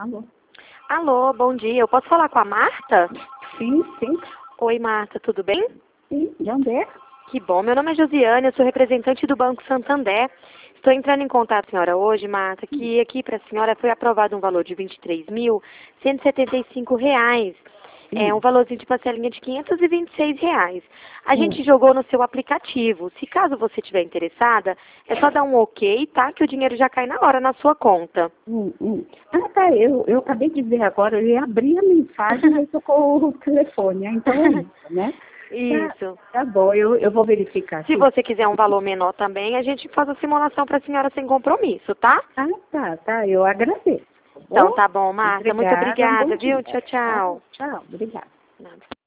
Alô? Alô, bom dia. Eu posso falar com a Marta? Sim, sim, Oi, Marta, tudo bem? sim. De onde é? Que bom. Meu nome é Josiane, eu sou representante do Banco Santander. Estou entrando em contato, senhora, hoje, Marta, que aqui para a senhora foi aprovado um valor de R$ 23.175. É um valorzinho de parcelinha de R$ 526. A gente jogou no seu aplicativo. Se caso você estiver interessada, é só dar um ok, tá? Que o dinheiro já cai na hora na sua conta. Ah, tá. Eu acabei de ver agora, eu ia abrir a mensagem e tocou o telefone. Então é isso, né? Isso. Tá bom, eu vou verificar. Se Sim. você quiser um valor menor também, a gente faz a simulação para a senhora sem compromisso, tá? Ah, tá. Eu agradeço. Tá Então bom? tá bom, Marta. Muito Obrigada, um bom obrigada, viu? dia. Tchau, tchau. Tchau, obrigada. Nada.